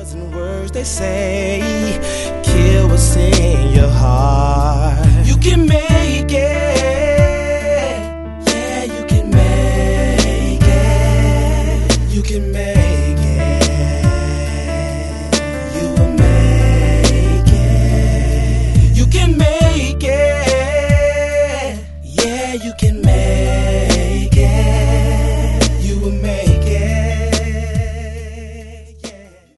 thousand words they say kill what's in your heart. You can make it. Yeah, you can make it. You can make it. You will make it. You can make it. Yeah, you can